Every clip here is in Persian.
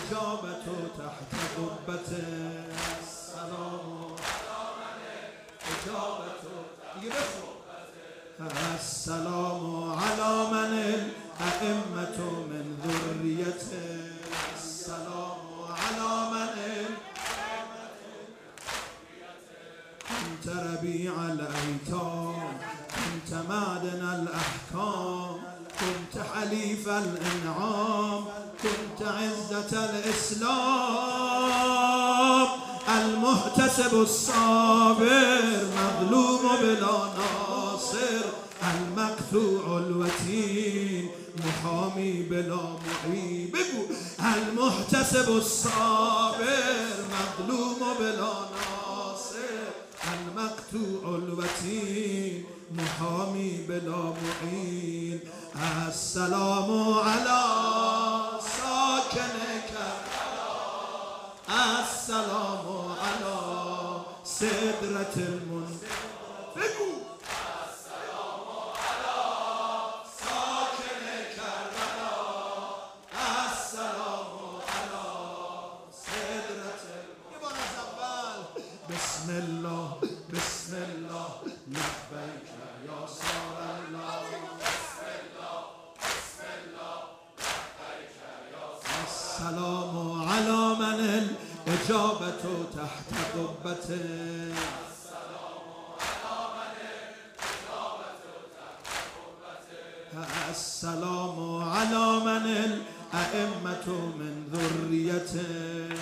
إجابة تحت قبة السلام إجابة السلام على من الأئمة من ذريته السلام على من كنت ربيع الأيتام كنت معدن الأحكام كنت حليف الإنعام كنت عزة الإسلام المحتسب الصابر مظلوم بلا ناصر المقطوع الوتين محامي بلا معين المحتسب الصابر مظلوم بلا ناصر المقطوع الوتين محامي بلا معين السلام على ساكن كربلاء السلام على سدرة المنتهى السلام على ساكن كربلاء السلام على سدرة المنتهى بسم الله بسم الله لبيك يا صار الله بسم الله بسم الله لبيك يا صار السلام على من الإجابة تحت قبته السلام على من الإجابة تحت قبته السلام على من الأئمة من ذريته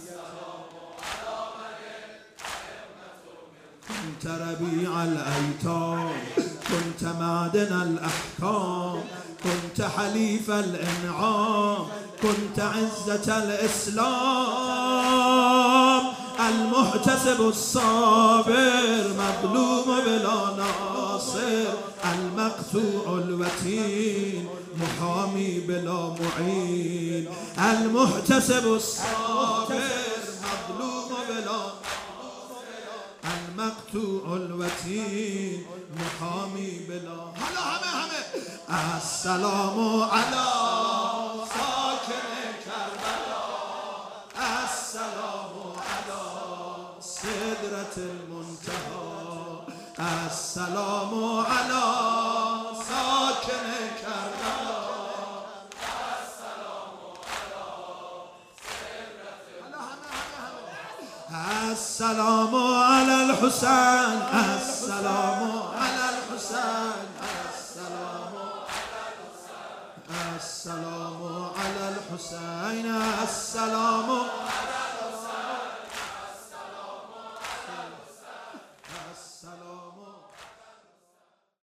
كنت ربيع الأيتام كنت معدن الأحكام كنت حليف الإنعام كنت عزة الإسلام المحتسب الصابر مظلوم بلا ناصر المقطوع الوتين محامي بلا معين المحتسب الصابر مظلوم بلا المقطوع الوتين محامي بلا السلام على ساكن كربلاء السلام على سدرة المنتهى السلام على ساكن كربلاء السلام على سدرة السلام على الحسين السلام على الحسين السلام على الحسين السلام